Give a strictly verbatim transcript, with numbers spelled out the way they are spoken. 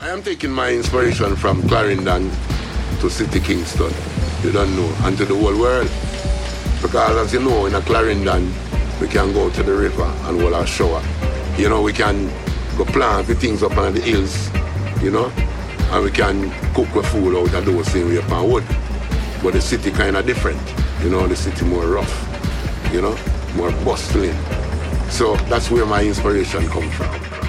I am taking my inspiration from Clarendon to City Kingston, you don't know, and to the whole world. Because as you know, in a Clarendon, we can go to the river and hold our shower. You know, we can go plant the things up on the hills, you know, and we can cook the food out of those same way upon wood. But the city kind of different, you know, the city more rough, you know, more bustling. So that's where my inspiration comes from.